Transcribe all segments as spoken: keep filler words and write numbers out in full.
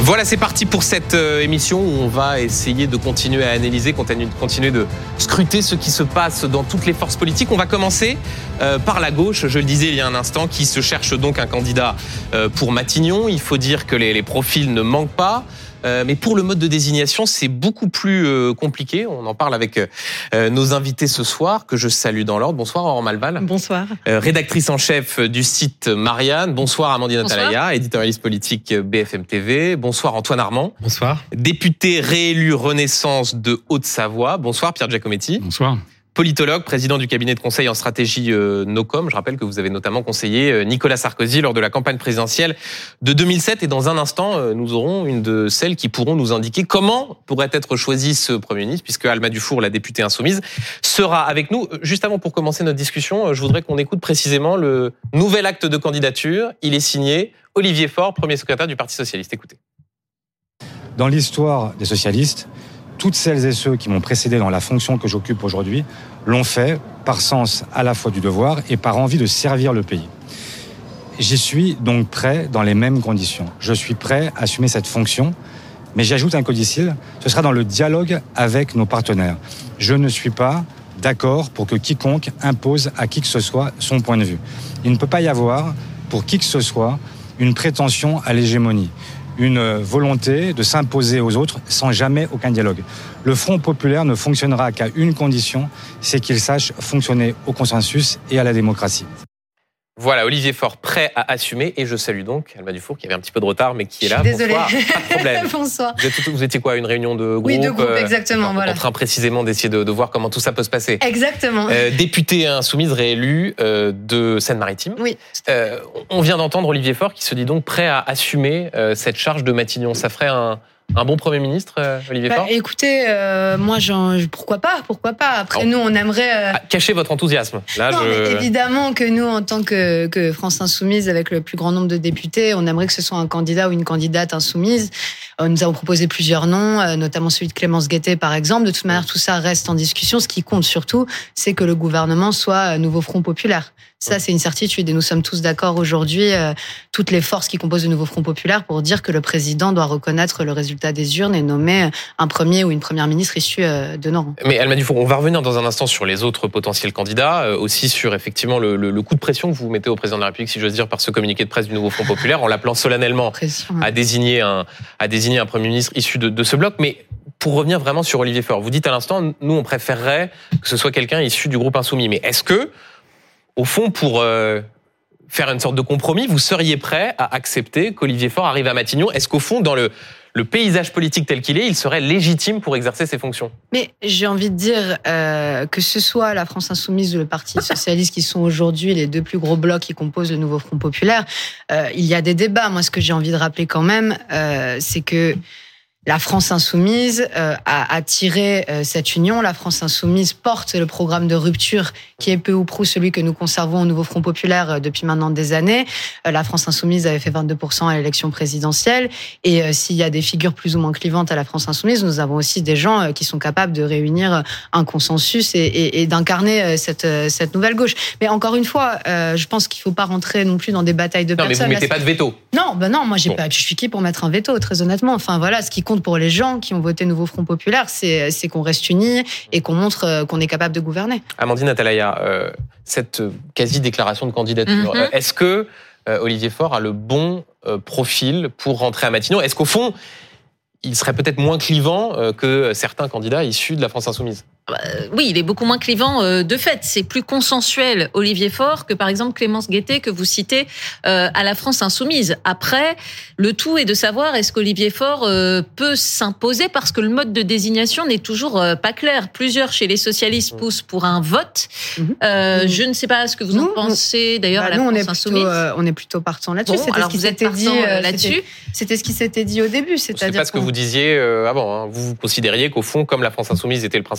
Voilà, c'est parti pour cette émission où on va essayer de continuer à analyser, continuer de scruter ce qui se passe dans toutes les forces politiques. On va commencer par la gauche, je le disais il y a un instant, qui se cherche donc un candidat pour Matignon. Il faut dire que les, les profils ne manquent pas. Euh, mais pour le mode de désignation, c'est beaucoup plus euh, compliqué. On en parle avec euh, nos invités ce soir, que je salue dans l'ordre. Bonsoir, Aurore Malval. Bonsoir. Euh, rédactrice en chef du site Marianne. Bonsoir, Amandine Atalaya, éditorialiste politique B F M T V. Bonsoir, Antoine Armand. Bonsoir. Député réélu Renaissance de Haute-Savoie. Bonsoir, Pierre Giacometti. Bonsoir. Politologue, président du cabinet de conseil en stratégie euh, NOCOM. Je rappelle que vous avez notamment conseillé euh, Nicolas Sarkozy lors de la campagne présidentielle de deux mille sept. Et dans un instant, euh, nous aurons une de celles qui pourront nous indiquer comment pourrait être choisi ce Premier ministre, puisque Alma Dufour, la députée insoumise, sera avec nous. Juste avant, pour commencer notre discussion, euh, je voudrais qu'on écoute précisément le nouvel acte de candidature. Il est signé Olivier Faure, premier secrétaire du Parti socialiste. Écoutez. Dans l'histoire des socialistes, toutes celles et ceux qui m'ont précédé dans la fonction que j'occupe aujourd'hui l'ont fait par sens à la fois du devoir et par envie de servir le pays. J'y suis donc prêt dans les mêmes conditions. Je suis prêt à assumer cette fonction, mais j'ajoute un codicile, ce sera dans le dialogue avec nos partenaires. Je ne suis pas d'accord pour que quiconque impose à qui que ce soit son point de vue. Il ne peut pas y avoir, pour qui que ce soit, une prétention à l'hégémonie, une volonté de s'imposer aux autres sans jamais aucun dialogue. Le Front populaire ne fonctionnera qu'à une condition, c'est qu'il sache fonctionner au consensus et à la démocratie. Voilà, Olivier Faure prêt à assumer, et je salue donc Alma Dufour qui avait un petit peu de retard mais qui est là. Désolée. Bonsoir, pas de problème. Bonsoir. Vous, êtes, vous étiez quoi, à une réunion de groupe? Oui, de groupe, euh, exactement. en, voilà. en train précisément d'essayer de, de voir comment tout ça peut se passer. Exactement. Euh, députée insoumise réélue euh, de Seine-Maritime. Oui. Euh, on vient d'entendre Olivier Faure qui se dit donc prêt à assumer euh, cette charge de Matignon. Ça ferait un... Un bon Premier ministre, euh, Olivier bah, Faure ? Écoutez, euh, moi, j'en, pourquoi pas, pourquoi pas. Après, Alors, nous, on aimerait... Euh... Ah, cachez votre enthousiasme. Là, non, je... mais évidemment que nous, en tant que, que France Insoumise, avec le plus grand nombre de députés, on aimerait que ce soit un candidat ou une candidate insoumise. Euh, nous avons proposé plusieurs noms, euh, notamment celui de Clémence Guettet, par exemple. De toute manière, tout ça reste en discussion. Ce qui compte surtout, c'est que le gouvernement soit Nouveau Front Populaire. Ça, c'est une certitude et nous sommes tous d'accord aujourd'hui, euh, toutes les forces qui composent le Nouveau Front Populaire, pour dire que le président doit reconnaître le résultat des urnes et nommer un premier ou une première ministre issue euh, de nos rangs. Mais Alma Dufour, on va revenir dans un instant sur les autres potentiels candidats, euh, aussi sur effectivement le, le, le coup de pression que vous mettez au président de la République, si j'ose dire, par ce communiqué de presse du Nouveau Front Populaire, en l'appelant solennellement pression, ouais. à désigner un à désigner un premier ministre issu de, de ce bloc. Mais pour revenir vraiment sur Olivier Faure, vous dites à l'instant, nous on préférerait que ce soit quelqu'un issu du groupe insoumis. Mais est-ce que au fond, pour euh, faire une sorte de compromis, vous seriez prêt à accepter qu'Olivier Faure arrive à Matignon? Est-ce qu'au fond, dans le, le paysage politique tel qu'il est, il serait légitime pour exercer ses fonctions? Mais j'ai envie de dire euh, que ce soit la France Insoumise ou le Parti Socialiste, qui sont aujourd'hui les deux plus gros blocs qui composent le Nouveau Front Populaire, euh, il y a des débats. Moi, ce que j'ai envie de rappeler quand même, euh, c'est que la France Insoumise euh, a, a tiré euh, cette union. La France Insoumise porte le programme de rupture qui est peu ou prou celui que nous conservons au Nouveau Front Populaire euh, depuis maintenant des années. Euh, la France Insoumise avait fait vingt-deux pour cent à l'élection présidentielle. Et euh, s'il y a des figures plus ou moins clivantes à la France Insoumise, nous avons aussi des gens euh, qui sont capables de réunir un consensus et, et, et d'incarner euh, cette, euh, cette nouvelle gauche. Mais encore une fois, euh, je pense qu'il ne faut pas rentrer non plus dans des batailles de non, personnes. Non, mais vous ne mettez pas de veto. Non, ben non, moi j'ai bon. pas, je suis qui pour mettre un veto, très honnêtement. Enfin voilà, ce qui compte pour les gens qui ont voté Nouveau Front Populaire, c'est, c'est qu'on reste unis et qu'on montre qu'on est capable de gouverner. Amandine Atalaya, euh, cette quasi-déclaration de candidature, mm-hmm. est-ce que euh, Olivier Faure a le bon euh, profil pour rentrer à Matignon? Est-ce qu'au fond, il serait peut-être moins clivant euh, que certains candidats issus de la France Insoumise? Euh, oui, il est beaucoup moins clivant euh, de fait. C'est plus consensuel, Olivier Faure, que par exemple Clémence Guettet, que vous citez euh, à la France Insoumise. Après, le tout est de savoir est-ce qu'Olivier Faure euh, peut s'imposer, parce que le mode de désignation n'est toujours euh, pas clair. Plusieurs chez les socialistes poussent pour un vote. Euh, mmh. Je ne sais pas ce que vous nous, en pensez d'ailleurs bah, à la nous, France on est Insoumise. Plutôt, euh, on est plutôt partant là-dessus. Bon, c'était alors ce qui vous êtes s'était dit euh, là-dessus. C'était, c'était ce qui s'était dit au début. C'est-à-dire c'est pas ce que vous disiez euh, avant. Hein. Vous, vous considériez qu'au fond, comme la France Insoumise était le principal groupe,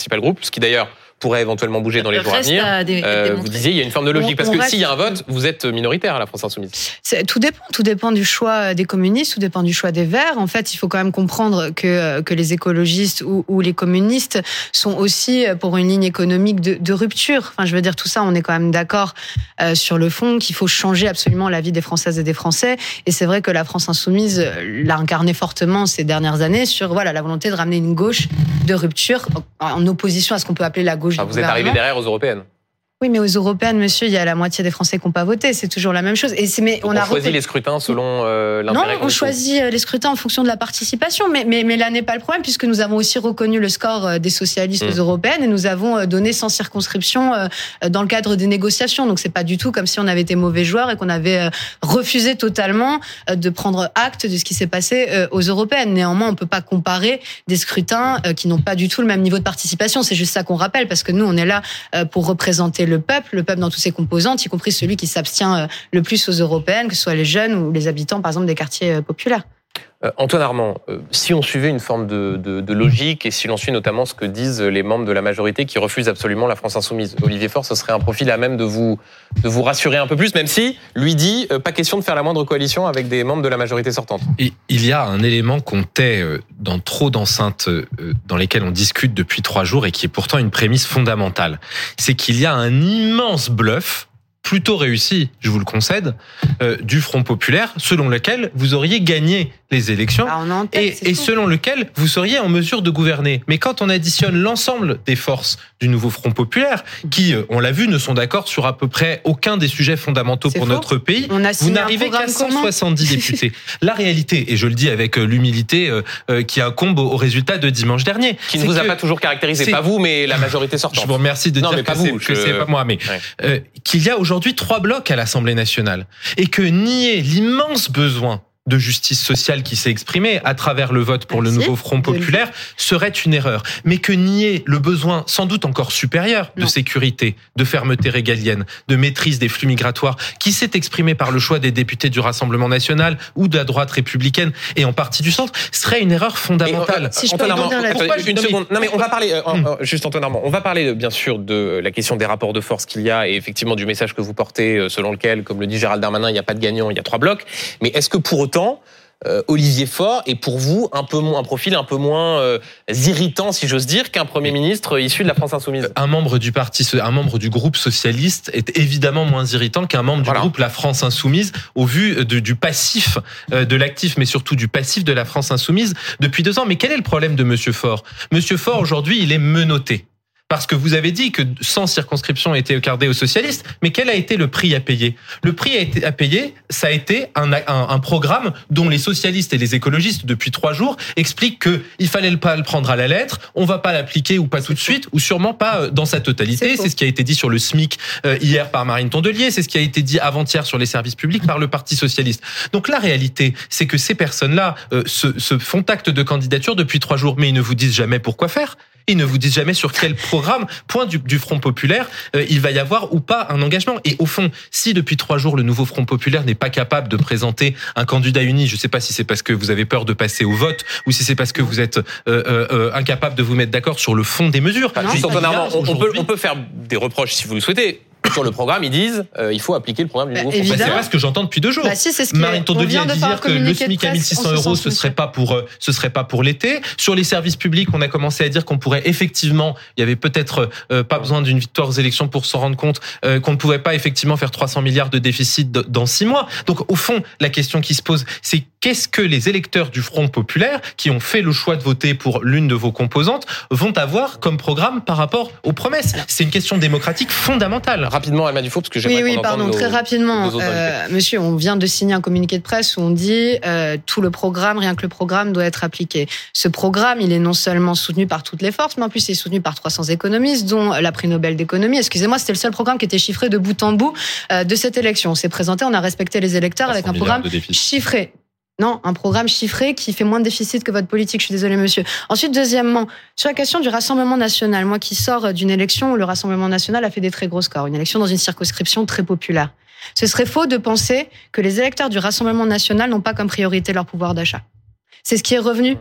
ce qui d'ailleurs pourrait éventuellement bouger dans les jours à venir. À dé- euh, vous disiez, il y a une forme de logique. On, parce on que s'il y a un vote, vous êtes minoritaire à la France Insoumise. C'est, tout dépend. Tout dépend du choix des communistes, tout dépend du choix des Verts. En fait, il faut quand même comprendre que, que les écologistes ou, ou les communistes sont aussi pour une ligne économique de, de rupture. Enfin, je veux dire, tout ça, on est quand même d'accord euh, sur le fond qu'il faut changer absolument la vie des Françaises et des Français. Et c'est vrai que la France Insoumise l'a incarné fortement ces dernières années sur voilà, la volonté de ramener une gauche de rupture en opposition à ce qu'on peut appeler la gauche. Ah, vous êtes arrivé derrière aux européennes. Oui, mais aux européennes, monsieur, il y a la moitié des Français qui n'ont pas voté. C'est toujours la même chose. Et c'est, mais on, on a choisit repé... les scrutins selon euh, l'intérêt. Non, on choisit les scrutins en fonction de la participation. Mais, mais, mais là n'est pas le problème, puisque nous avons aussi reconnu le score des socialistes mmh. européennes et nous avons donné sans circonscription dans le cadre des négociations. Donc c'est pas du tout comme si on avait été mauvais joueurs et qu'on avait refusé totalement de prendre acte de ce qui s'est passé aux européennes. Néanmoins, on peut pas comparer des scrutins qui n'ont pas du tout le même niveau de participation. C'est juste ça qu'on rappelle, parce que nous, on est là pour représenter le peuple, le peuple dans toutes ses composantes, y compris celui qui s'abstient le plus aux européennes, que ce soit les jeunes ou les habitants, par exemple, des quartiers populaires. Euh, Antoine Armand, euh, si on suivait une forme de, de, de logique et si l'on suit notamment ce que disent les membres de la majorité qui refusent absolument la France Insoumise, Olivier Faure, ce serait un profil à même de vous, de vous rassurer un peu plus, même si, lui dit, euh, pas question de faire la moindre coalition avec des membres de la majorité sortante. Et il y a un élément qu'on tait dans trop d'enceintes dans lesquelles on discute depuis trois jours et qui est pourtant une prémisse fondamentale. C'est qu'il y a un immense bluff plutôt réussi, je vous le concède, euh, du Front populaire, selon lequel vous auriez gagné les élections ah, tête, et, et selon lequel vous seriez en mesure de gouverner. Mais quand on additionne l'ensemble des forces du nouveau Front populaire, qui, on l'a vu, ne sont d'accord sur à peu près aucun des sujets fondamentaux c'est pour faux. notre pays, vous n'arrivez qu'à cent soixante-dix députés. La réalité, et je le dis avec l'humilité euh, qui incombe au résultat de dimanche dernier, qui ne vous a pas toujours caractérisé, pas vous, mais la majorité sortante. Je vous remercie de non, dire mais que, pas c'est, vous, que je... c'est pas moi, mais ouais. euh, qu'il y a aujourd'hui trois blocs à l'Assemblée nationale et que nier l'immense besoin de justice sociale qui s'est exprimé à travers le vote pour Merci. le nouveau Front populaire serait une erreur. Mais que nier le besoin sans doute encore supérieur de non. sécurité, de fermeté régalienne, de maîtrise des flux migratoires qui s'est exprimé par le choix des députés du Rassemblement national ou de la droite républicaine et en partie du centre serait une erreur fondamentale. Et, euh, si je Antoine Armand, pourquoi une non, seconde. Non mais on va parler euh, hum. juste Antoine Armand, on va parler bien sûr de la question des rapports de force qu'il y a et effectivement du message que vous portez selon lequel, comme le dit Gérald Darmanin, il n'y a pas de gagnant, il y a trois blocs. Mais est-ce que pour autant Euh, Olivier Faure est pour vous un peu moins, un profil un peu moins euh, irritant, si j'ose dire, qu'un Premier ministre issu de la France Insoumise. Un membre du parti, un membre du groupe socialiste est évidemment moins irritant qu'un membre voilà. du groupe La France Insoumise, au vu de, du passif euh, de l'actif, mais surtout du passif de la France Insoumise depuis deux ans. Mais quel est le problème de Monsieur Faure ? Monsieur Faure aujourd'hui, il est menotté. Parce que vous avez dit que cent circonscriptions étaient accordées aux socialistes, mais quel a été le prix à payer ? Le prix à, été, à payer, ça a été un, un, un programme dont les socialistes et les écologistes, depuis trois jours, expliquent qu'il fallait pas le prendre à la lettre, on va pas l'appliquer ou pas tout de suite, ou sûrement pas dans sa totalité. C'est, c'est ce qui a été dit sur le SMIC hier par Marine Tondelier, c'est ce qui a été dit avant-hier sur les services publics par le Parti socialiste. Donc la réalité, c'est que ces personnes-là euh, se, se font acte de candidature depuis trois jours, mais ils ne vous disent jamais pourquoi faire. Ils ne vous disent jamais sur quel programme, point du, du Front populaire, euh, il va y avoir ou pas un engagement. Et au fond, si depuis trois jours, le nouveau Front populaire n'est pas capable de présenter un candidat uni, je ne sais pas si c'est parce que vous avez peur de passer au vote ou si c'est parce que vous êtes euh, euh, incapable de vous mettre d'accord sur le fond des mesures. Non, juste, Antoine Armand, on, on, peut, on peut faire des reproches si vous le souhaitez. Sur le programme, ils disent euh, il faut appliquer le programme du nouveau bah, Front. Bah, c'est pas ce que j'entends depuis deux jours. Bah, si, c'est ce Marine Tondelier a dit dire que le SMIC à mille six cents euros, ce serait pas pour, euh, ce serait pas pour l'été. Sur les services publics, on a commencé à dire qu'on pourrait effectivement, il y avait peut-être euh, pas besoin d'une victoire aux élections pour s'en rendre compte, euh, qu'on ne pouvait pas effectivement faire trois cents milliards de déficit de, dans six mois. Donc au fond, la question qui se pose, c'est qu'est-ce que les électeurs du Front populaire, qui ont fait le choix de voter pour l'une de vos composantes, vont avoir comme programme par rapport aux promesses ? C'est une question démocratique fondamentale. Rapidement, Alma Dufaux, parce que Oui, oui, pardon, nos, très rapidement. Euh, monsieur, on vient de signer un communiqué de presse où on dit euh, tout le programme, rien que le programme doit être appliqué. Ce programme, il est non seulement soutenu par toutes les forces, mais en plus il est soutenu par trois cents économistes, dont la prix Nobel d'économie. Excusez-moi, c'était le seul programme qui était chiffré de bout en bout euh, de cette élection. On s'est présenté, on a respecté les électeurs avec un programme chiffré. Non, un programme chiffré qui fait moins de déficit que votre politique. Je suis désolée, monsieur. Ensuite, deuxièmement, sur la question du Rassemblement national, moi qui sors d'une élection où le Rassemblement national a fait des très gros scores, une élection dans une circonscription très populaire. Ce serait faux de penser que les électeurs du Rassemblement national n'ont pas comme priorité leur pouvoir d'achat. C'est ce qui est revenu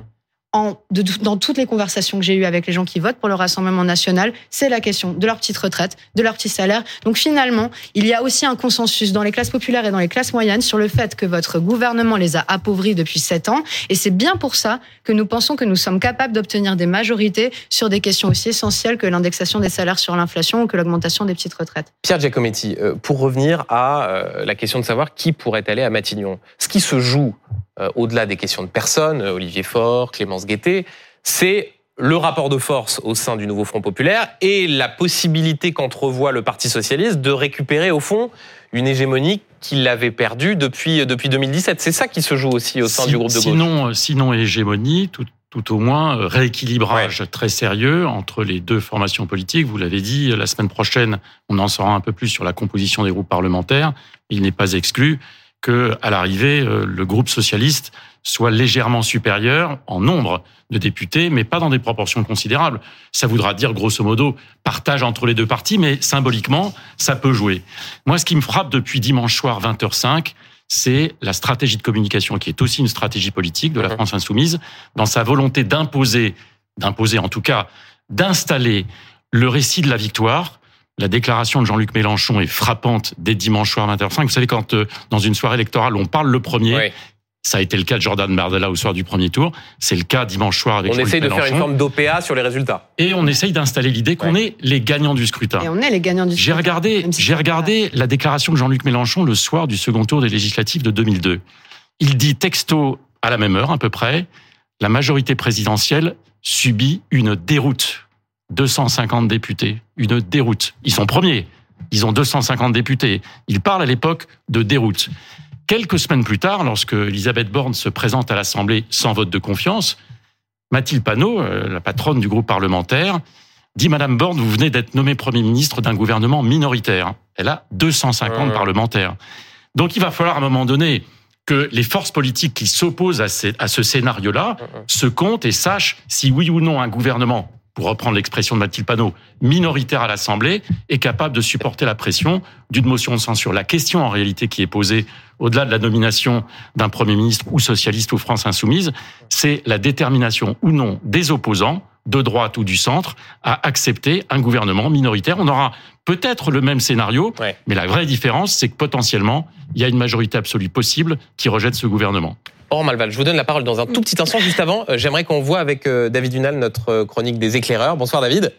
En, de, dans toutes les conversations que j'ai eues avec les gens qui votent pour le Rassemblement national, c'est la question de leur petite retraite, de leur petit salaire. Donc finalement, il y a aussi un consensus dans les classes populaires et dans les classes moyennes sur le fait que votre gouvernement les a appauvris depuis sept ans. Et c'est bien pour ça que nous pensons que nous sommes capables d'obtenir des majorités sur des questions aussi essentielles que l'indexation des salaires sur l'inflation ou que l'augmentation des petites retraites. Pierre Giacometti, pour revenir à la question de savoir qui pourrait aller à Matignon, ce qui se joue Euh, au-delà des questions de personnes, Olivier Faure, Clémence Guettet, c'est le rapport de force au sein du nouveau Front populaire et la possibilité qu'entrevoit le Parti socialiste de récupérer, au fond, une hégémonie qu'il avait perdue depuis, depuis deux mille dix-sept. C'est ça qui se joue aussi au sein si, du groupe de gauche. Sinon, sinon hégémonie, tout, tout au moins rééquilibrage ouais. très sérieux entre les deux formations politiques. Vous l'avez dit, la semaine prochaine, on en saura un peu plus sur la composition des groupes parlementaires. Il n'est pas exclu que, à l'arrivée, le groupe socialiste soit légèrement supérieur en nombre de députés, mais pas dans des proportions considérables. Ça voudra dire, grosso modo, partage entre les deux partis, mais symboliquement, ça peut jouer. Moi, ce qui me frappe depuis dimanche soir, vingt heures cinq, c'est la stratégie de communication, qui est aussi une stratégie politique de la France insoumise, dans sa volonté d'imposer, d'imposer en tout cas, d'installer le récit de la victoire. La déclaration de Jean-Luc Mélenchon est frappante dès dimanche soir vingt heures cinq. Vous savez, quand euh, dans une soirée électorale, on parle le premier, oui. Ça a été le cas de Jordan Bardella au soir du premier tour, c'est le cas dimanche soir avec Jean-Luc Mélenchon. On essaye de faire une forme d'O P A sur les résultats. Et on essaye d'installer l'idée qu'on ouais. est les gagnants du scrutin. Et on est les gagnants du j'ai scrutin. Regardé, si j'ai regardé la déclaration de Jean-Luc Mélenchon le soir du second tour des législatives de deux mille deux. Il dit texto, à la même heure à peu près, la majorité présidentielle subit une déroute. deux cent cinquante députés, une déroute. Ils sont premiers, ils ont deux cent cinquante députés. Il parle à l'époque de déroute. Quelques semaines plus tard, lorsque Elisabeth Borne se présente à l'Assemblée sans vote de confiance, Mathilde Panot, la patronne du groupe parlementaire, dit « Madame Borne, vous venez d'être nommée Premier ministre d'un gouvernement minoritaire. » Elle a deux cent cinquante mmh. parlementaires. Donc il va falloir à un moment donné que les forces politiques qui s'opposent à, ces, à ce scénario-là mmh. se comptent et sachent si oui ou non un gouvernement, pour reprendre l'expression de Mathilde Panot, minoritaire à l'Assemblée, est capable de supporter la pression d'une motion de censure. La question en réalité qui est posée, au-delà de la nomination d'un Premier ministre ou socialiste ou France insoumise, c'est la détermination ou non des opposants, de droite ou du centre, à accepter un gouvernement minoritaire. On aura peut-être le même scénario, ouais. mais la vraie différence, c'est que potentiellement, il y a une majorité absolue possible qui rejette ce gouvernement. Aurore Malval, je vous donne la parole dans un tout petit instant. Juste avant, j'aimerais qu'on voit avec David Dunal notre chronique des éclaireurs. Bonsoir David.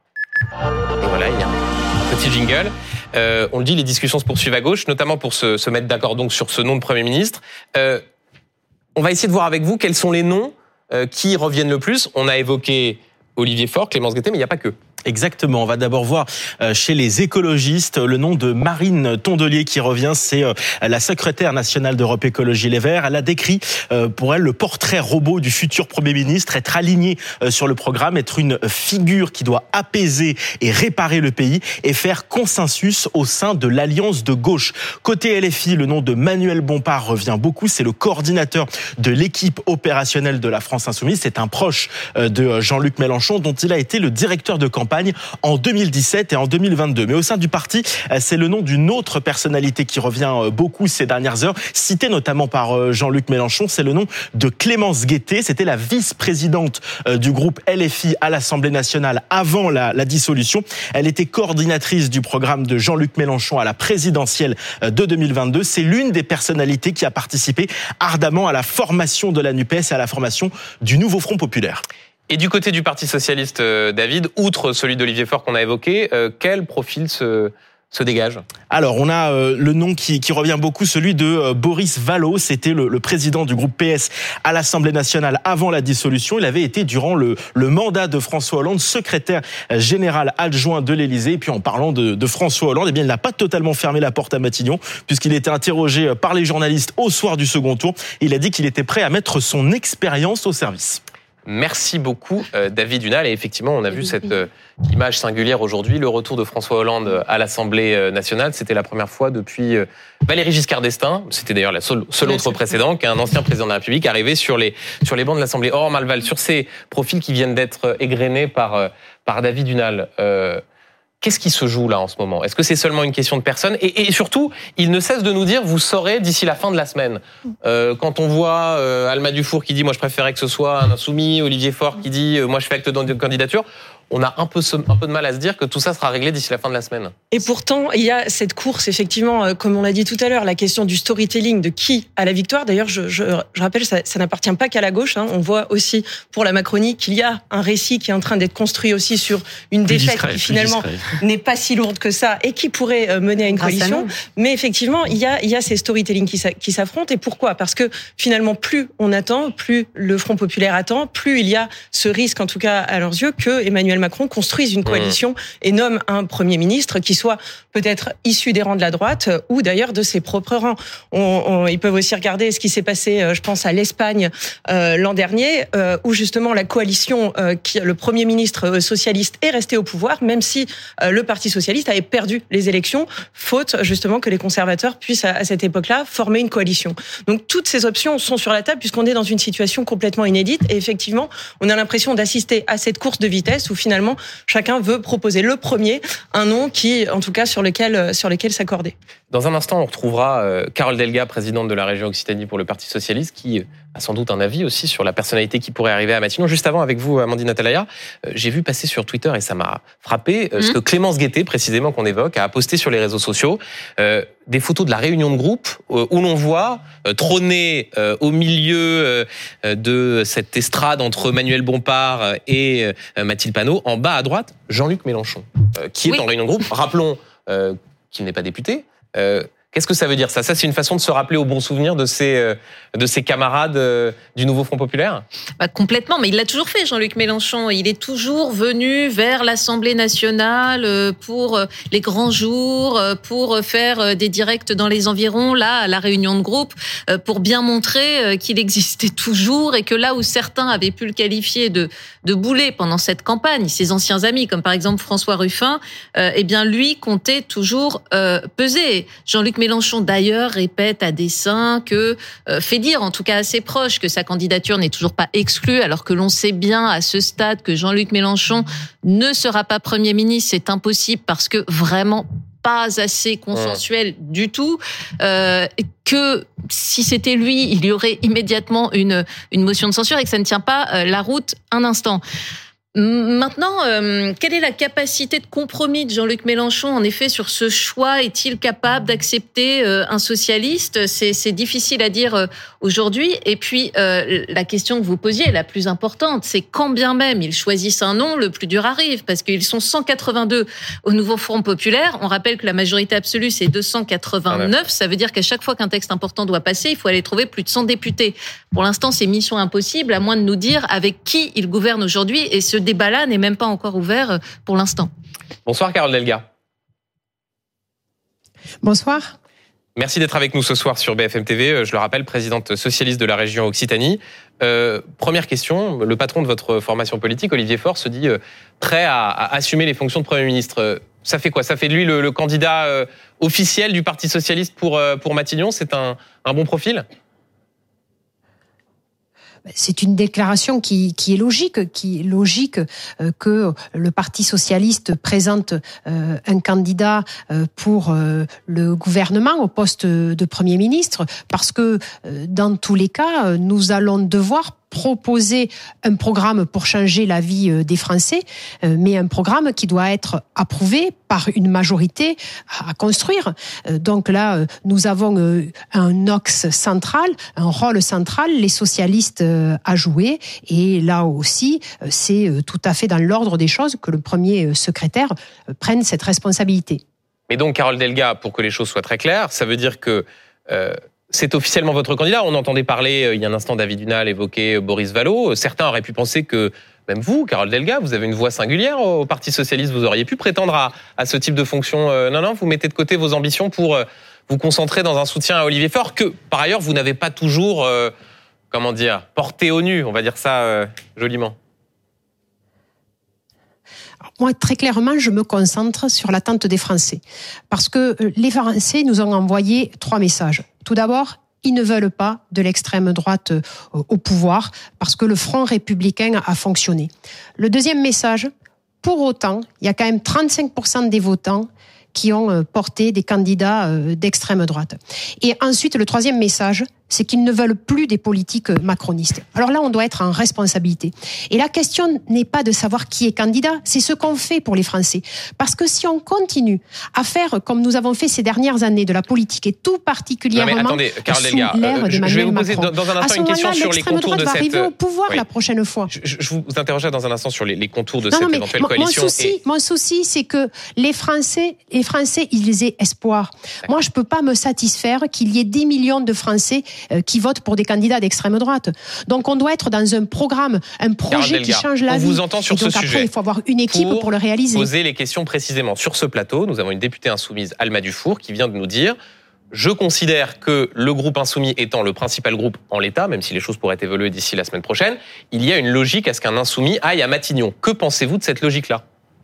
Et voilà, il y a un petit jingle. Euh, on le dit, les discussions se poursuivent à gauche, notamment pour se, se mettre d'accord donc sur ce nom de Premier ministre. Euh, on va essayer de voir avec vous quels sont les noms euh, qui reviennent le plus. On a évoqué Olivier Faure, Clémence Guettet, mais il n'y a pas que. Exactement. On va d'abord voir chez les écologistes le nom de Marine Tondelier qui revient. C'est la secrétaire nationale d'Europe Écologie Les Verts. Elle a décrit pour elle le portrait robot du futur Premier ministre, être aligné sur le programme, être une figure qui doit apaiser et réparer le pays et faire consensus au sein de l'alliance de gauche. Côté L F I, le nom de Manuel Bompard revient beaucoup. C'est le coordinateur de l'équipe opérationnelle de la France Insoumise. C'est un proche de Jean-Luc Mélenchon dont il a été le directeur de campagne en deux mille dix-sept et en deux mille vingt-deux. Mais au sein du parti, c'est le nom d'une autre personnalité qui revient beaucoup ces dernières heures, cité notamment par Jean-Luc Mélenchon. C'est le nom de Clémence Guettet. C'était la vice-présidente du groupe L F I à l'Assemblée nationale avant la, la dissolution. Elle était coordinatrice du programme de Jean-Luc Mélenchon à la présidentielle de deux mille vingt-deux. C'est l'une des personnalités qui a participé ardemment à la formation de la NUPES et à la formation du nouveau Front populaire. Et du côté du Parti socialiste, David, outre celui d'Olivier Faure qu'on a évoqué, quel profil se, se dégage ? Alors, on a euh, le nom qui, qui revient beaucoup, celui de euh, Boris Vallaud. C'était le, le président du groupe P S à l'Assemblée nationale avant la dissolution. Il avait été, durant le, le mandat de François Hollande, secrétaire général adjoint de l'Élysée. Et puis, en parlant de, de François Hollande, eh bien, il n'a pas totalement fermé la porte à Matignon, puisqu'il était interrogé par les journalistes au soir du second tour. Il a dit qu'il était prêt à mettre son expérience au service. Merci beaucoup, euh, David Dunal. Et effectivement, on a vu cette euh, image singulière aujourd'hui, le retour de François Hollande à l'Assemblée nationale. C'était la première fois depuis euh, Valéry Giscard d'Estaing. C'était d'ailleurs la seule, seule autre précédent qu'un ancien président de la République arrivé sur les sur les bancs de l'Assemblée. Aurore Malval, sur ces profils qui viennent d'être égrenés par euh, par David Dunal, euh, Qu'est-ce qui se joue là en ce moment? Est-ce que c'est seulement une question de personnes? et, et surtout, il ne cesse de nous dire, vous saurez d'ici la fin de la semaine. Euh, quand on voit euh, Alma Dufour qui dit, moi je préférais que ce soit un insoumis, Olivier Faure qui dit, euh, moi je fais acte de candidature, on a un peu, un peu de mal à se dire que tout ça sera réglé d'ici la fin de la semaine. Et pourtant, il y a cette course, effectivement, comme on l'a dit tout à l'heure, la question du storytelling, de qui a la victoire. D'ailleurs, je, je, je rappelle, ça, ça n'appartient pas qu'à la gauche. Hein. On voit aussi, pour la Macronie, qu'il y a un récit qui est en train d'être construit aussi sur une plus défaite discret, qui, finalement, n'est pas si lourde que ça et qui pourrait mener à une Grâce coalition. À Mais effectivement, il y a, il y a ces storytelling qui s'affrontent. Et pourquoi? Parce que, finalement, plus on attend, plus le Front populaire attend, plus il y a ce risque, en tout cas à leurs yeux, que Emmanuel Macron construise une coalition et nomme un Premier ministre qui soit peut-être issu des rangs de la droite ou d'ailleurs de ses propres rangs. On, on, ils peuvent aussi regarder ce qui s'est passé, je pense, à l'Espagne euh, l'an dernier, euh, où justement la coalition, euh, qui, le Premier ministre socialiste est resté au pouvoir, même si euh, le Parti socialiste avait perdu les élections, faute justement que les conservateurs puissent à, à cette époque-là former une coalition. Donc toutes ces options sont sur la table puisqu'on est dans une situation complètement inédite et effectivement, on a l'impression d'assister à cette course de vitesse où finalement chacun veut proposer le premier, un nom qui, en tout cas, sur lequel, sur lequel s'accorder. Dans un instant, on retrouvera euh, Carole Delga, présidente de la région Occitanie pour le Parti socialiste, qui a sans doute un avis aussi sur la personnalité qui pourrait arriver à Matignon. Juste avant, avec vous, Amandine Atalaya, euh, j'ai vu passer sur Twitter, et ça m'a frappé, euh, mmh. ce que Clémence Guettet, précisément qu'on évoque, a posté sur les réseaux sociaux, euh, des photos de la réunion de groupe euh, où l'on voit euh, trôner euh, au milieu euh, de cette estrade entre Manuel Bompard et euh, Mathilde Panot, en bas à droite, Jean-Luc Mélenchon, euh, qui est oui. en réunion de groupe. Rappelons euh, qu'il n'est pas député. Euh, Qu'est-ce que ça veut dire ça? Ça, c'est une façon de se rappeler au bon souvenir de ses, euh, de ses camarades euh, du nouveau Front populaire? Bah, complètement, mais il l'a toujours fait, Jean-Luc Mélenchon. Il est toujours venu vers l'Assemblée nationale pour les grands jours, pour faire des directs dans les environs, là, à la réunion de groupe, pour bien montrer qu'il existait toujours et que là où certains avaient pu le qualifier de, de boulet pendant cette campagne, ses anciens amis, comme par exemple François Ruffin, euh, eh bien, lui comptait toujours euh, peser. Jean-Luc Mélenchon, d'ailleurs, répète à dessein que, euh, fait dire, en tout cas à ses proches, que sa candidature n'est toujours pas exclue, alors que l'on sait bien à ce stade que Jean-Luc Mélenchon ne sera pas Premier ministre. C'est impossible parce que vraiment pas assez consensuel mmh. du tout, euh, que si c'était lui, il y aurait immédiatement une, une motion de censure et que ça ne tient pas euh, la route un instant. Maintenant, euh, quelle est la capacité de compromis de Jean-Luc Mélenchon, en effet, sur ce choix? Est-il capable d'accepter euh, un socialiste? C'est, c'est difficile à dire euh, aujourd'hui. Et puis, euh, la question que vous posiez, la plus importante, c'est quand bien même ils choisissent un nom, le plus dur arrive, parce qu'ils sont cent quatre-vingt-deux au nouveau Front populaire. On rappelle que la majorité absolue, c'est deux cent quatre-vingt-neuf. Ah ouais. Ça veut dire qu'à chaque fois qu'un texte important doit passer, il faut aller trouver plus de cent députés. Pour l'instant, c'est mission impossible, à moins de nous dire avec qui il gouverne aujourd'hui. Et ce débat-là n'est même pas encore ouvert pour l'instant. Bonsoir Carole Delga. Bonsoir. Merci d'être avec nous ce soir sur B F M T V. Je le rappelle, présidente socialiste de la région Occitanie. Euh, première question, le patron de votre formation politique, Olivier Faure, se dit euh, prêt à, à assumer les fonctions de Premier ministre. Ça fait quoi? Ça fait de lui le, le candidat euh, officiel du Parti socialiste pour, euh, pour Matignon? C'est un, un bon profil? C'est une déclaration qui, qui est logique, qui est logique euh, que le Parti socialiste présente euh, un candidat euh, pour euh, le gouvernement au poste de Premier ministre, parce que euh, dans tous les cas, nous allons devoir proposer un programme pour changer la vie des Français, mais un programme qui doit être approuvé par une majorité à construire. Donc là, nous avons un axe central, un rôle central, les socialistes à jouer, et là aussi, c'est tout à fait dans l'ordre des choses que le premier secrétaire prenne cette responsabilité. Mais donc, Carole Delga, pour que les choses soient très claires, ça veut dire que euh c'est officiellement votre candidat. On entendait parler, il y a un instant, David Dunal évoquer Boris Vallaud. Certains auraient pu penser que, même vous, Carole Delga, vous avez une voix singulière au Parti socialiste. Vous auriez pu prétendre à, à ce type de fonction. Non, non, vous mettez de côté vos ambitions pour vous concentrer dans un soutien à Olivier Faure, que, par ailleurs, vous n'avez pas toujours, euh, comment dire, porté au nu, on va dire ça euh, joliment. Moi, très clairement, je me concentre sur l'attente des Français. Parce que les Français nous ont envoyé trois messages. Tout d'abord, ils ne veulent pas de l'extrême droite au pouvoir parce que le Front républicain a fonctionné. Le deuxième message, pour autant, il y a quand même trente-cinq pour cent des votants qui ont porté des candidats d'extrême droite. Et ensuite, le troisième message, c'est qu'ils ne veulent plus des politiques macronistes. Alors là, on doit être en responsabilité. Et la question n'est pas de savoir qui est candidat, c'est ce qu'on fait pour les Français. Parce que si on continue à faire comme nous avons fait ces dernières années de la politique, et tout particulièrement non mais attendez, Carole sous Delga, l'ère euh, d'Emmanuel je vais vous poser Macron. dans un instant une question sur les contours de cette... va arriver au pouvoir oui. la prochaine fois. Je, je vous interrogerai dans un instant sur les, les contours de non, cette non, éventuelle mon, coalition. Mon souci, et... mon souci, c'est que les Français, les Français, ils aient espoir. D'accord. Moi, je peux pas me satisfaire qu'il y ait dix millions de Français euh, qui votent pour des candidats d'extrême droite. Donc on doit être dans un programme, un projet qui change la on vie. On vous entend sur et donc ce après, sujet. Il faut avoir une équipe pour, pour le réaliser. Poser les questions précisément. Sur ce plateau, nous avons une députée insoumise, Alma Dufour, qui vient de nous dire « Je considère que le groupe insoumis étant le principal groupe en l'état, même si les choses pourraient évoluer d'ici la semaine prochaine, il y a une logique à ce qu'un insoumis aille à Matignon. Que pensez-vous de cette logique-là »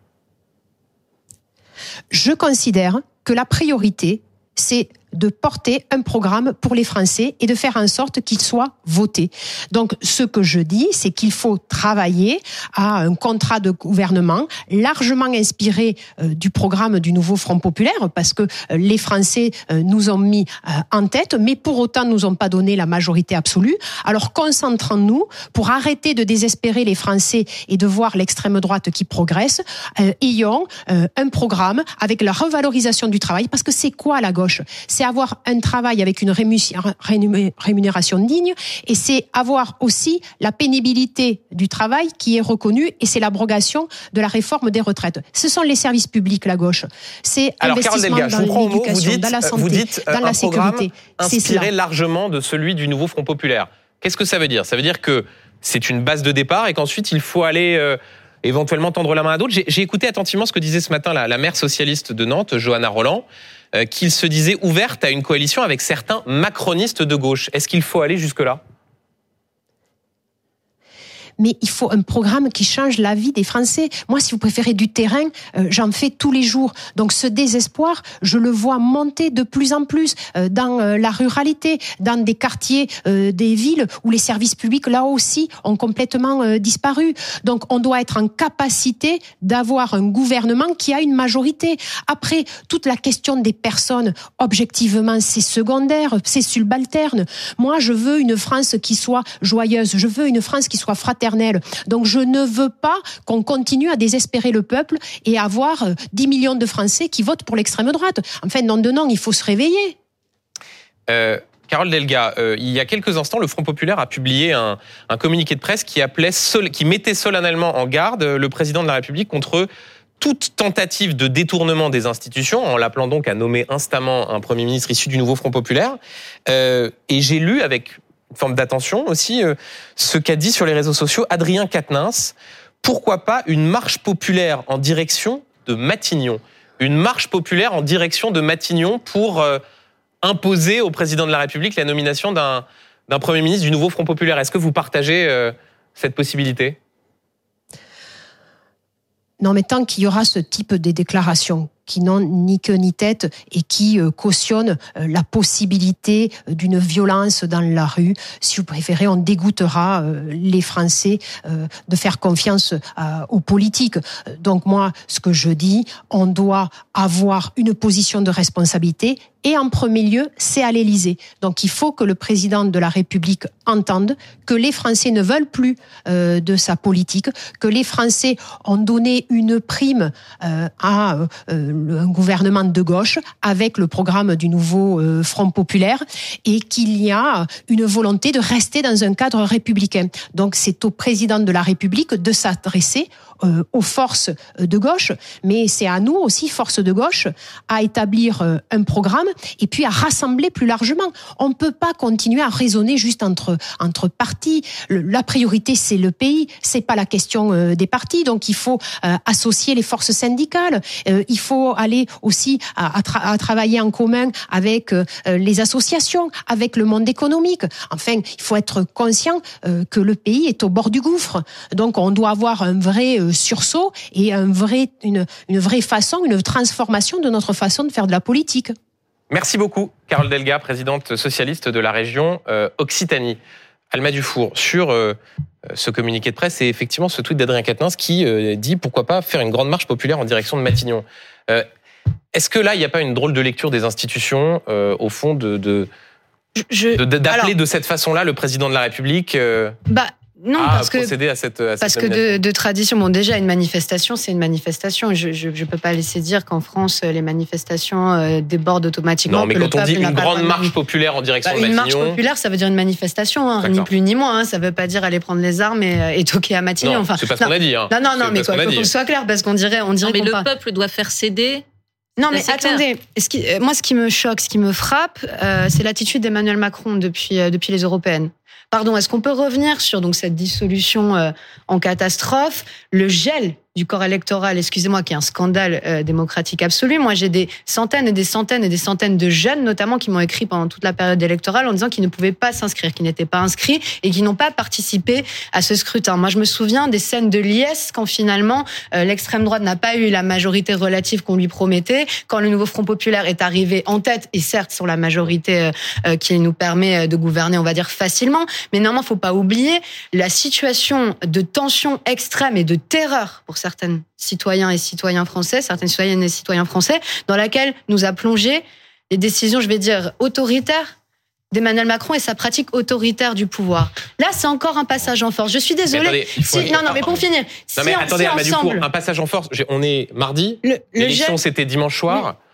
Je considère que la priorité, c'est de porter un programme pour les Français et de faire en sorte qu'il soit voté. Donc, ce que je dis, c'est qu'il faut travailler à un contrat de gouvernement largement inspiré euh, du programme du nouveau Front populaire, parce que euh, les Français euh, nous ont mis euh, en tête, mais pour autant nous ont pas donné la majorité absolue. Alors, concentrons-nous pour arrêter de désespérer les Français et de voir l'extrême droite qui progresse. Euh, ayons euh, un programme avec la revalorisation du travail, parce que c'est quoi la gauche ? C'est avoir un travail avec une rémunération digne, et c'est avoir aussi la pénibilité du travail qui est reconnue, et c'est l'abrogation de la réforme des retraites. Ce sont les services publics, la gauche. C'est Alors, investissement Carole Delga, dans l'éducation, dans la santé, vous dites, dans un la sécurité. C'est inspiré largement de celui du nouveau Front populaire. Qu'est-ce que ça veut dire ? Ça veut dire que c'est une base de départ et qu'ensuite il faut aller... Euh, éventuellement tendre la main à d'autres. J'ai, j'ai écouté attentivement ce que disait ce matin la, la maire socialiste de Nantes, Johanna Roland, euh, qu'il se disait ouverte à une coalition avec certains macronistes de gauche. Est-ce qu'il faut aller jusque-là ? Mais il faut un programme qui change la vie des Français. Moi, si vous préférez du terrain, euh, j'en fais tous les jours. Donc ce désespoir, je le vois monter de plus en plus euh, dans euh, la ruralité, dans des quartiers euh, des villes où les services publics, là aussi, ont complètement euh, disparu. Donc on doit être en capacité d'avoir un gouvernement qui a une majorité. Après, toute la question des personnes, objectivement, c'est secondaire, c'est subalterne. Moi, je veux une France qui soit joyeuse. Je veux une France qui soit fraternelle. Donc je ne veux pas qu'on continue à désespérer le peuple et avoir dix millions de Français qui votent pour l'extrême droite. Enfin, non de non, il faut se réveiller. Euh, Carole Delga, euh, il y a quelques instants, le Front populaire a publié un, un communiqué de presse qui, appelait sol, qui mettait solennellement en garde le président de la République contre toute tentative de détournement des institutions, en l'appelant donc à nommer instamment un Premier ministre issu du nouveau Front populaire. Euh, et j'ai lu avec... forme d'attention aussi, euh, ce qu'a dit sur les réseaux sociaux Adrien Quatennens. Pourquoi pas une marche populaire en direction de Matignon ? Une marche populaire en direction de Matignon pour euh, imposer au président de la République la nomination d'un, d'un Premier ministre du nouveau Front populaire. Est-ce que vous partagez euh, cette possibilité ? Non, mais tant qu'il y aura ce type de déclaration qui n'ont ni queue ni tête et qui euh, cautionnent euh, la possibilité d'une violence dans la rue, si vous préférez, on dégoûtera euh, les Français euh, de faire confiance euh, aux politiques. Donc moi, ce que je dis, on doit avoir une position de responsabilité. Et en premier lieu, c'est à l'Élysée. Donc il faut que le président de la République entende que les Français ne veulent plus euh, de sa politique, que les Français ont donné une prime euh, à euh, un gouvernement de gauche avec le programme du nouveau euh, Front populaire et qu'il y a une volonté de rester dans un cadre républicain. Donc c'est au président de la République de s'adresser euh, aux forces de gauche, mais c'est à nous aussi, forces de gauche, à établir euh, un programme et puis à rassembler plus largement. On ne peut pas continuer à raisonner juste entre entre partis. Le, la priorité, c'est le pays, c'est pas la question euh, des partis. Donc il faut euh, associer les forces syndicales. Euh, il faut aller aussi à, à, tra- à travailler en commun avec euh, les associations, avec le monde économique. Enfin, il faut être conscient euh, que le pays est au bord du gouffre. Donc on doit avoir un vrai euh, sursaut et un vrai, une, une vraie façon, une transformation de notre façon de faire de la politique. Merci beaucoup, Carole Delga, présidente socialiste de la région euh, Occitanie. Alma Dufour, sur euh, ce communiqué de presse et effectivement ce tweet d'Adrien Quatennens qui euh, dit pourquoi pas faire une grande marche populaire en direction de Matignon. Euh, est-ce que là, il n'y a pas une drôle de lecture des institutions, euh, au fond, de, de, je, de d'appeler alors, de cette façon-là le président de la République euh, bah, non, à parce procéder que, à cette à Parce cette que de, de tradition, bon, déjà, une manifestation, c'est une manifestation. Je ne peux pas laisser dire qu'en France, les manifestations euh, débordent automatiquement. Non, mais que quand le on dit une grande de marche populaire en direction bah, de Matignon... Une marche populaire, ça veut dire une manifestation, hein, ni plus ni moins. Hein, ça ne veut pas dire aller prendre les armes et, et toquer à Matignon. Non, enfin, c'est pas ce qu'on a dit. Hein. Non, non, non, c'est mais quoi, il faut qu'on soit clair, parce qu'on dirait... On dirait non, mais qu'on le parle... peuple doit faire céder... Non, mais attendez, ce qui, moi, ce qui me choque, ce qui me frappe, euh, c'est l'attitude d'Emmanuel Macron depuis, euh, depuis les européennes. Pardon, est-ce qu'on peut revenir sur donc cette dissolution euh, en catastrophe, le gel du corps électoral, excusez-moi, qui est un scandale euh, démocratique absolu. Moi, j'ai des centaines et des centaines et des centaines de jeunes, notamment, qui m'ont écrit pendant toute la période électorale en disant qu'ils ne pouvaient pas s'inscrire, qu'ils n'étaient pas inscrits et qui n'ont pas participé à ce scrutin. Moi, je me souviens des scènes de liesse quand finalement euh, l'extrême droite n'a pas eu la majorité relative qu'on lui promettait, quand le nouveau Front populaire est arrivé en tête, et certes sur la majorité euh, qui nous permet de gouverner, on va dire, facilement, mais néanmoins, faut pas oublier la situation de tension extrême et de terreur pour certains citoyens et citoyens français, certaines citoyennes et citoyens français, dans laquelle nous a plongé les décisions, je vais dire, autoritaires d'Emmanuel Macron et sa pratique autoritaire du pouvoir. Là, c'est encore un passage en force. Je suis désolée. Attendez, si, aller... Non, non, mais pour finir. Non, si mais on, attendez, si ensemble... un passage en force. On est mardi. Le, L'élection, le c'était dimanche soir. Oui.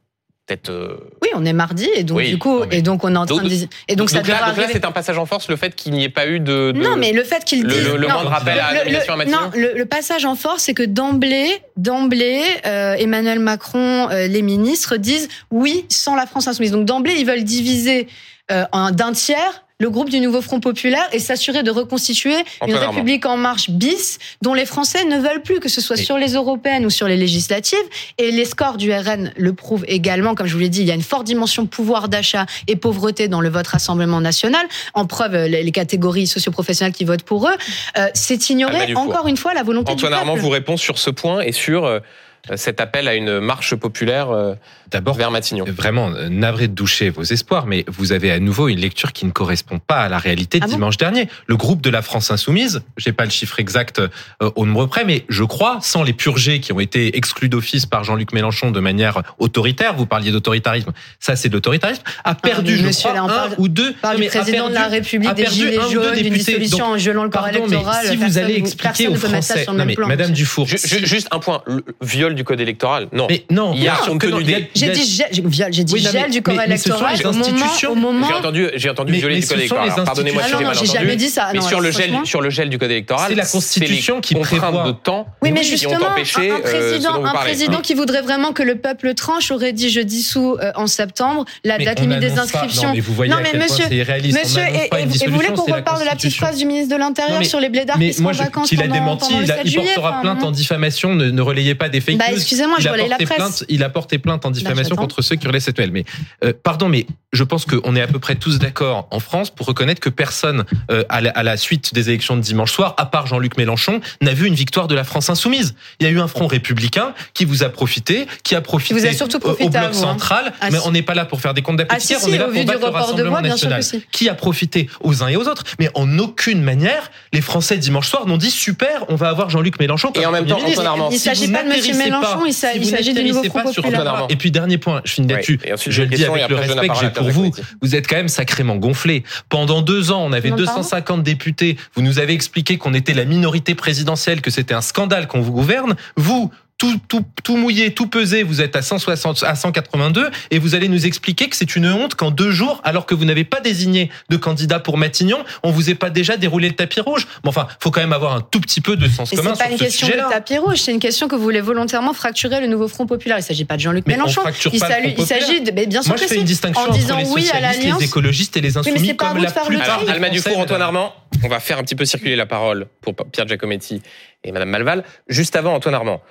Euh... Oui, on est mardi et donc oui, du coup, mais... et donc on est en train donc, de et donc, donc ça donc là, donc là, arriver... c'est un passage en force, le fait qu'il n'y ait pas eu de, de... non, mais le fait qu'il dise le, le, le moindre rappel à la nomination à Matignon. Non, le, le passage en force, c'est que d'emblée, d'emblée, euh, Emmanuel Macron, euh, les ministres disent oui sans la France insoumise. Donc d'emblée, ils veulent diviser euh, en, d'un tiers le groupe du nouveau Front populaire et s'assurer de reconstituer une République en marche bis dont les Français ne veulent plus, que ce soit et... sur les européennes ou sur les législatives. Et les scores du R N le prouvent également. Comme je vous l'ai dit, il y a une forte dimension pouvoir d'achat et pauvreté dans le vote Rassemblement national. En preuve, les catégories socioprofessionnelles qui votent pour eux. Euh, c'est ignorer encore une fois la volonté Antoine du peuple. Antoine Armand vous répond sur ce point et sur... Euh... cet appel à une marche populaire euh, D'abord, vers Matignon. Vraiment, navré de doucher vos espoirs, mais vous avez à nouveau une lecture qui ne correspond pas à la réalité de ah dimanche bon dernier. Le groupe de la France Insoumise, j'ai pas le chiffre exact euh, au nombre près, mais je crois, sans les purgés qui ont été exclus d'office par Jean-Luc Mélenchon de manière autoritaire, vous parliez d'autoritarisme, ça c'est de l'autoritarisme, a perdu, ah, je monsieur, crois, là, un ou deux... Par le président perdu, de la République, des gilets jaunes, d'une dissolution en gelant le corps pardon, électoral. Si vous allez expliquer aux Français... Non mais, Madame Dufour... Juste un point, le viol du code électoral. Non, mais non, il y a non, que non, des... J'ai dit gel, j'ai dit oui, gel mais, du corps mais, électoral mais au moment, au moment... J'ai entendu, j'ai entendu violer du code électoral. Pardonnez-moi si j'ai mal entendu. Jamais dit ça. Mais non, sur le gel, sur le gel du code électoral, c'est la Constitution qui prévoit de temps. Oui, mais justement, un président, un président qui voudrait vraiment que le peuple tranche aurait dit je dissous en septembre la date limite des inscriptions. Non, mais vous voyez à quel point c'est irréaliste. Monsieur, et vous voulez qu'on reparle de la petite phrase du ministre de l'Intérieur sur les blédards qui sont en vacances pendant le sept juillet? Il a démenti, il portera plainte en diffamation. Ne relayez pas des fake news. Excusez-moi, je relaye la presse. Il a porté plainte en diffamation bah, contre ceux qui relaient cette nouvelle. Mais euh, pardon, mais je pense qu'on est à peu près tous d'accord en France pour reconnaître que personne, euh, à, la, à la suite des élections de dimanche soir, à part Jean-Luc Mélenchon, n'a vu une victoire de la France insoumise. Il y a eu un front républicain qui vous a profité, qui a profité, vous a surtout profité au bloc vous, central. Hein. Ah, mais si. On n'est pas là pour faire des comptes d'apothicaire, ah, si, si, on est là pour battre le Rassemblement voix, national. Si. Qui a profité aux uns et aux autres. Mais en aucune manière, les Français dimanche soir n'ont dit super, on va avoir Jean-Luc Mélenchon comme et en même temps, ministre. Il ne s'agit pas de M. Mélenchon, il s'agit du nouveau Front populaire. Et puis dernier point, je finis là-dessus. Oui, je le dis avec le respect que j'ai pour vous. Vous êtes quand même sacrément gonflé. Pendant deux ans, on avait deux cent cinquante députés. Vous nous avez expliqué qu'on était la minorité présidentielle, que c'était un scandale qu'on vous gouverne. Vous, tout, tout, tout mouillé, tout pesé, vous êtes à cent soixante, à cent quatre-vingt-deux, et vous allez nous expliquer que c'est une honte qu'en deux jours, alors que vous n'avez pas désigné de candidat pour Matignon, on vous ait pas déjà déroulé le tapis rouge. Mais enfin, faut quand même avoir un tout petit peu de sens commun sur ce sujet-là. C'est pas une question de tapis rouge, c'est une question que vous voulez volontairement fracturer le nouveau Front populaire. Il s'agit pas de Jean-Luc mais Mélenchon. Il, s'agit, il s'agit de, mais bien sûr Moi, que je fais une distinction en disant entre les oui socialistes, les écologistes et les insoumis, oui, comme la plupart. Alma Dufour, Antoine Armand, on va faire un petit peu circuler la parole pour Pierre Giacometti et Madame Malval. Juste avant, Antoine Armand.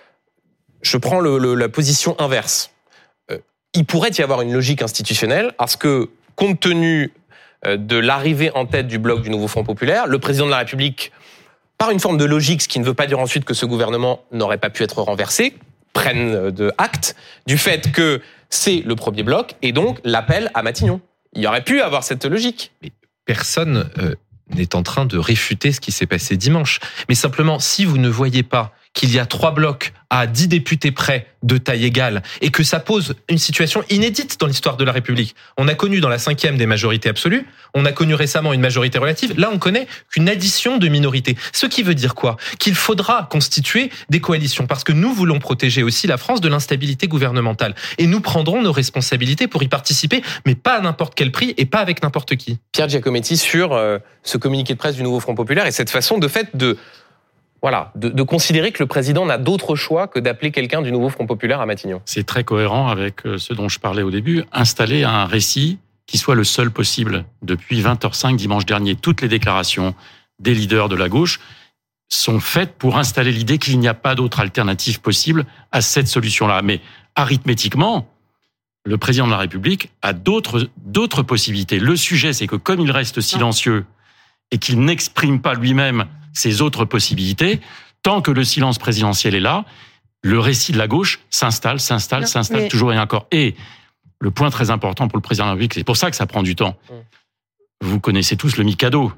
Je prends le, le, la position inverse. Euh, il pourrait y avoir une logique institutionnelle, parce que, compte tenu de l'arrivée en tête du bloc du nouveau Front populaire, le président de la République, par une forme de logique, ce qui ne veut pas dire ensuite que ce gouvernement n'aurait pas pu être renversé, prenne de acte du fait que c'est le premier bloc, et donc l'appel à Matignon. Il y aurait pu avoir cette logique. Mais personne... Euh... est en train de réfuter ce qui s'est passé dimanche. Mais simplement, si vous ne voyez pas qu'il y a trois blocs à dix députés près de taille égale et que ça pose une situation inédite dans l'histoire de la République. On a connu dans la cinquième des majorités absolues, on a connu récemment une majorité relative, là on connaît qu'une addition de minorités. Ce qui veut dire quoi ? Qu'il faudra constituer des coalitions parce que nous voulons protéger aussi la France de l'instabilité gouvernementale et nous prendrons nos responsabilités pour y participer, mais pas à n'importe quel prix et pas avec n'importe qui. Pierre Giacometti sur euh, ce communiqué de presse du Nouveau Front Populaire et cette façon de fait de Voilà, de, de considérer que le président n'a d'autre choix que d'appeler quelqu'un du Nouveau Front Populaire à Matignon. C'est très cohérent avec ce dont je parlais au début. Installer un récit qui soit le seul possible. Depuis vingt heures cinq dimanche dernier, toutes les déclarations des leaders de la gauche sont faites pour installer l'idée qu'il n'y a pas d'autre alternative possible à cette solution-là. Mais arithmétiquement, le président de la République a d'autres, d'autres possibilités. Le sujet, c'est que comme il reste silencieux et qu'il n'exprime pas lui-même ces autres possibilités, tant que le silence présidentiel est là, le récit de la gauche s'installe, s'installe, non, s'installe mais... toujours et encore. Et le point très important pour le président de la République, c'est pour ça que ça prend du temps. Mmh. Vous connaissez tous le Mikado.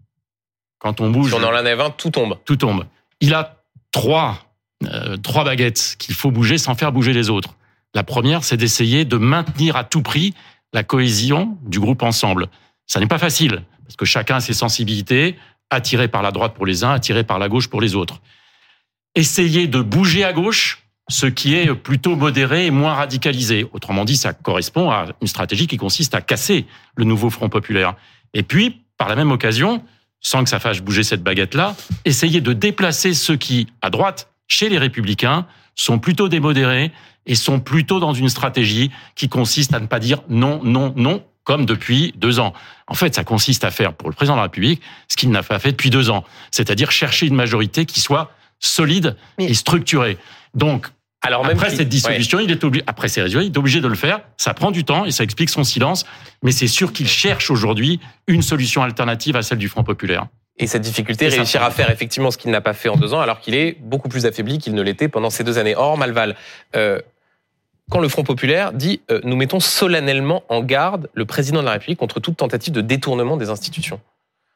Quand on bouge... Si on en enlève un, tout tombe. Tout tombe. Il a trois, euh, trois baguettes qu'il faut bouger sans faire bouger les autres. La première, c'est d'essayer de maintenir à tout prix la cohésion du groupe ensemble. Ça n'est pas facile, parce que chacun a ses sensibilités, attiré par la droite pour les uns, attiré par la gauche pour les autres. Essayer de bouger à gauche ce qui est plutôt modéré et moins radicalisé. Autrement dit, ça correspond à une stratégie qui consiste à casser le Nouveau Front Populaire. Et puis, par la même occasion, sans que ça fasse bouger cette baguette-là, essayer de déplacer ceux qui, à droite, chez les Républicains, sont plutôt des modérés et sont plutôt dans une stratégie qui consiste à ne pas dire non, non, non, comme depuis deux ans. En fait, ça consiste à faire pour le président de la République ce qu'il n'a pas fait depuis deux ans, c'est-à-dire chercher une majorité qui soit solide Mais... et structurée. Donc, alors même après cette dissolution, ouais. il est obligé, après ces résultats, il est obligé de le faire. Ça prend du temps et ça explique son silence. Mais c'est sûr qu'il cherche aujourd'hui une solution alternative à celle du Front Populaire. Et cette difficulté, et réussir à faire effectivement ce qu'il n'a pas fait en deux ans, alors qu'il est beaucoup plus affaibli qu'il ne l'était pendant ces deux années. Or, Malval, euh, quand le Front Populaire dit euh, « nous mettons solennellement en garde le président de la République contre toute tentative de détournement des institutions euh, ».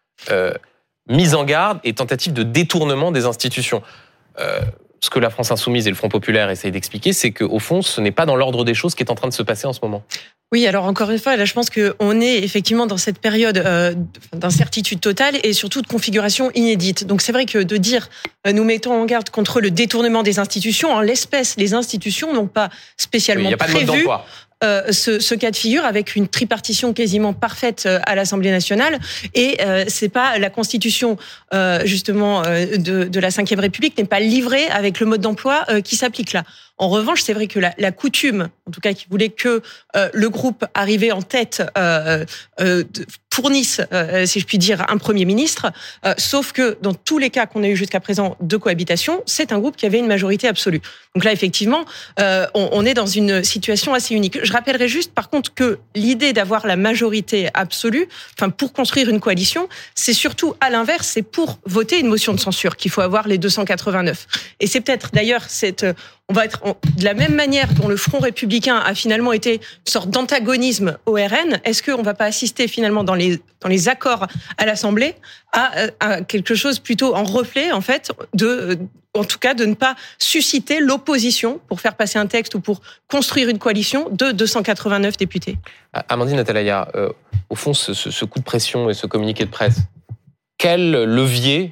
Mise en garde et tentative de détournement des institutions. Euh, ce que la France Insoumise et le Front Populaire essayent d'expliquer, c'est qu'au fond, ce n'est pas dans l'ordre des choses qui est en train de se passer en ce moment. Oui, alors encore une fois, là, je pense qu'on est effectivement dans cette période euh, d'incertitude totale et surtout de configuration inédite. Donc c'est vrai que de dire euh, nous mettons en garde contre le détournement des institutions, en l'espèce, les institutions n'ont pas spécialement oui, pas prévu euh, ce, ce cas de figure avec une tripartition quasiment parfaite à l'Assemblée nationale. Et euh, c'est pas la Constitution euh, justement euh, de, de la Cinquième République n'est pas livrée avec le mode d'emploi euh, qui s'applique là. En revanche, c'est vrai que la, la coutume, en tout cas, qui voulait que euh, le groupe arrivé en tête euh, euh, fournisse, euh, si je puis dire, un Premier ministre, euh, sauf que dans tous les cas qu'on a eu jusqu'à présent de cohabitation, c'est un groupe qui avait une majorité absolue. Donc là, effectivement, euh, on, on est dans une situation assez unique. Je rappellerai juste, par contre, que l'idée d'avoir la majorité absolue, enfin pour construire une coalition, c'est surtout à l'inverse, c'est pour voter une motion de censure qu'il faut avoir les deux cent quatre-vingt-neuf. Et c'est peut-être d'ailleurs cette on va être de la même manière dont le Front républicain a finalement été une sorte d'antagonisme au R N. Est-ce qu'on ne va pas assister finalement dans les dans les accords à l'Assemblée à, à quelque chose plutôt en reflet en fait de en tout cas de ne pas susciter l'opposition pour faire passer un texte ou pour construire une coalition de deux cent quatre-vingt-neuf députés. Amandine Atalaya, euh, au fond, ce, ce, ce coup de pression et ce communiqué de presse, quel levier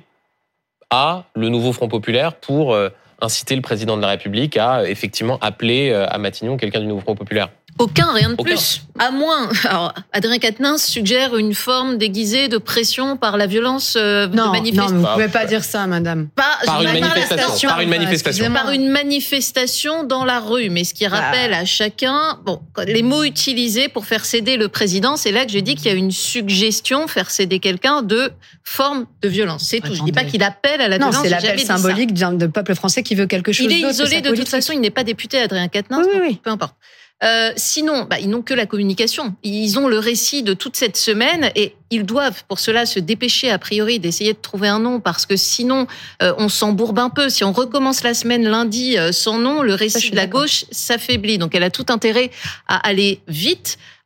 a le nouveau Front populaire pour euh, inciter le président de la République à effectivement appeler à Matignon quelqu'un du Nouveau Front populaire? Aucun, rien de Aucun. plus. À moins. Alors, Adrien Quatennens suggère une forme déguisée de pression par la violence euh, non, de manifestation. Non, vous ne pouvez pas dire ça, madame. Pas, par, une manifestation, par une manifestation. Par une manifestation dans la rue. Mais ce qui rappelle bah. à chacun, bon, les mots utilisés pour faire céder le président, c'est là que je dis qu'il y a une suggestion, faire céder quelqu'un de forme de violence. C'est tout. Attendez. Je ne dis pas qu'il appelle à la non, violence. Non, c'est l'appel symbolique d'un peuple français qui veut quelque chose d'autre. Il est isolé de toute façon, il n'est pas député, Adrien Quatennens. Oui, oui, oui. Peu importe. Euh, sinon, bah, ils n'ont que la communication. Ils ont le récit de toute cette semaine et ils doivent pour cela se dépêcher a priori d'essayer de trouver un nom parce que sinon euh, on s'embourbe un peu. Si on recommence la semaine lundi euh, sans nom, le récit de la gauche s'affaiblit. Donc elle a tout intérêt à aller vite.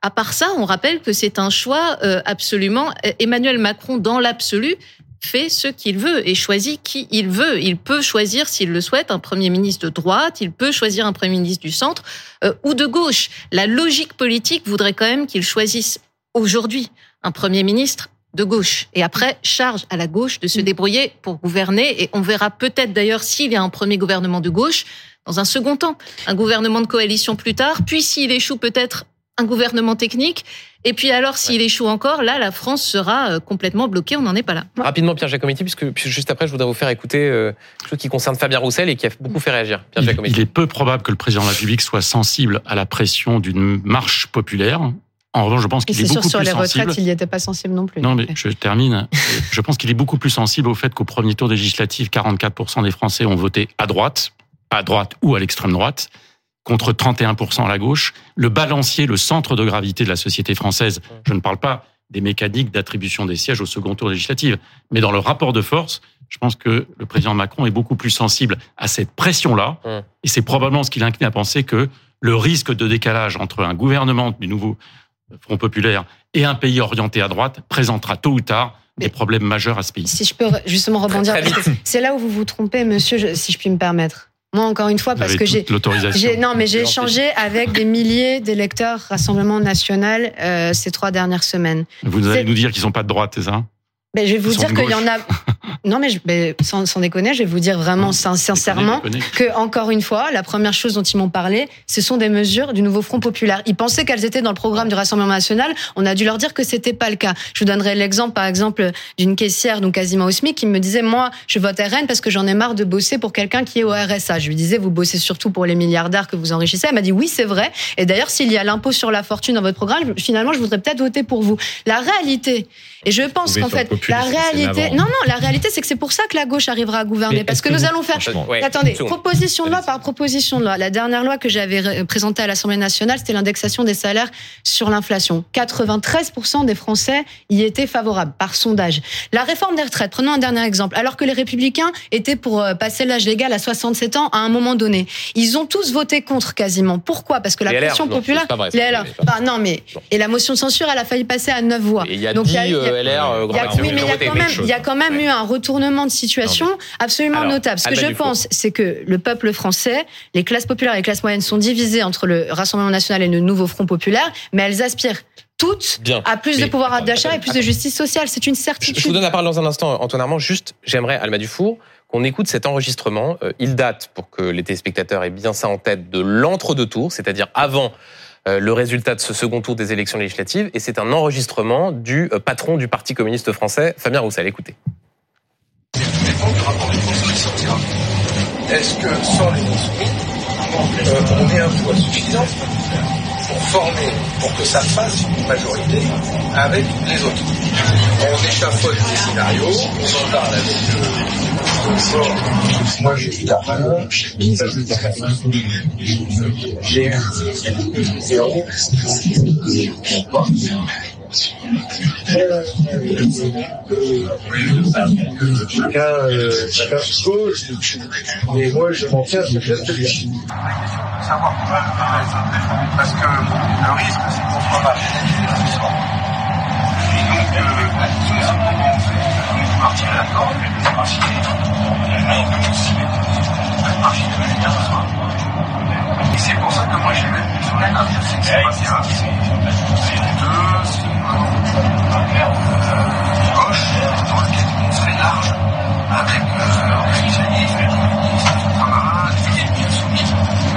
À part ça, on rappelle que c'est un choix euh, absolument. Emmanuel Macron, dans l'absolu, fait ce qu'il veut et choisit qui il veut. Il peut choisir, s'il le souhaite, un Premier ministre de droite, il peut choisir un Premier ministre du centre euh, ou de gauche. La logique politique voudrait quand même qu'il choisisse aujourd'hui un Premier ministre de gauche. Et après, charge à la gauche de se débrouiller pour gouverner. Et on verra peut-être d'ailleurs s'il y a un premier gouvernement de gauche, dans un second temps, un gouvernement de coalition plus tard, puis s'il échoue peut-être un gouvernement technique. Et puis alors, s'il ouais. échoue encore, là, la France sera complètement bloquée. On n'en est pas là. Rapidement, Pierre Giacometti, puisque, puisque juste après, je voudrais vous faire écouter euh, quelque chose qui concerne Fabien Roussel et qui a beaucoup fait réagir. Pierre Giacometti. Il est peu probable que le président de la République soit sensible à la pression d'une marche populaire. En revanche, je pense qu'il est, est beaucoup sûr, plus sensible. Sur les retraites, il n'y était pas sensible non plus. Non, mais je termine. Je pense qu'il est beaucoup plus sensible au fait qu'au premier tour législatif, quarante-quatre pour cent des Français ont voté à droite, à droite ou à l'extrême droite, contre trente et un pour cent à la gauche. Le balancier, le centre de gravité de la société française, je ne parle pas des mécaniques d'attribution des sièges au second tour législatif, mais dans le rapport de force, je pense que le président Macron est beaucoup plus sensible à cette pression-là, mmh. et c'est probablement ce qui l'incline à penser que le risque de décalage entre un gouvernement du nouveau Front populaire et un pays orienté à droite présentera tôt ou tard des problèmes majeurs à ce pays. Si je peux justement rebondir, c'est là où vous vous trompez, monsieur, si je puis me permettre. Moi, encore une fois, parce que j'ai, j'ai, non, mais j'ai échangé avec des milliers d'électeurs Rassemblement National euh, ces trois dernières semaines. Vous allez c'est... nous dire qu'ils sont pas de droite, c'est ça? Ben, je vais vous dire qu'il y en a. Non, mais je, ben, sans, sans déconner, je vais vous dire vraiment non, sincèrement déconner, déconner. que, encore une fois, la première chose dont ils m'ont parlé, ce sont des mesures du nouveau Front populaire. Ils pensaient qu'elles étaient dans le programme du Rassemblement national. On a dû leur dire que c'était pas le cas. Je vous donnerai l'exemple, par exemple, d'une caissière, donc quasiment au SMIC, qui me disait, moi, je vote R N parce que j'en ai marre de bosser pour quelqu'un qui est au R S A. Je lui disais, vous bossez surtout pour les milliardaires que vous enrichissez. Elle m'a dit, oui, c'est vrai. Et d'ailleurs, s'il y a l'impôt sur la fortune dans votre programme, finalement, je voudrais peut-être voter pour vous. La réalité, et je pense qu'en fait, la réalité, non, non, la réalité, c'est que c'est pour ça que la gauche arrivera à gouverner, parce que, que nous vous... allons faire. Ouais, Attendez, proposition de loi par proposition de loi. La dernière loi que j'avais présentée à l'Assemblée nationale, c'était l'indexation des salaires sur l'inflation. quatre-vingt-treize pour cent des Français y étaient favorables par sondage. La réforme des retraites. Prenons un dernier exemple. Alors que les Républicains étaient pour passer l'âge légal à soixante-sept ans à un moment donné, ils ont tous voté contre quasiment. Pourquoi? Parce que la pression populaire. Pas vrai, les L R. Bah, non, mais non. Et la motion de censure, elle a failli passer à neuf voix. Et il y a Donc dix, il y a, euh, L R. Euh, il y a, oui, mais il y a quand même, il y a quand même eu un retournement de situation absolument Alors, notable. Ce que je pense, c'est que le peuple français, les classes populaires et les classes moyennes sont divisées entre le Rassemblement national et le nouveau Front populaire, mais elles aspirent toutes Bien. à plus mais, de pouvoir attends, d'achat attends, et plus attends. de justice sociale. C'est une certitude. Je vous donne la parole dans un instant, Antoine Armand. Juste, j'aimerais, Alma Dufour, qu'on écoute cet enregistrement. Il date, pour que les téléspectateurs aient bien ça en tête, de l'entre-deux tours, c'est-à-dire avant le résultat de ce second tour des élections législatives. Et c'est un enregistrement du patron du Parti communiste français, Fabien Roussel. Écoutez. Est-ce que sans les insoumis, euh, on est un poids suffisant pour former, pour que ça fasse une majorité avec les autres? On échafaude des scénarios, on en parle avec le fort. Moi, j'ai eu la valeur, j'ai eu zéro. Chacun, euh, chacun se cause, mais moi je m'en tiens à ce que je dis. Savoir parce que le risque c'est qu'on soit marginalisé ce soir. Et donc, euh, si on fait une partie à la corde, une partie mais aussi une partie de l'unité ce soir. Et c'est pour ça que moi j'ai même une semaine à dire que c'est pas bien. C'est honteux, c'est gauche dans lequel on serait large avec le socialisme, le communisme, les ennemis insoumis.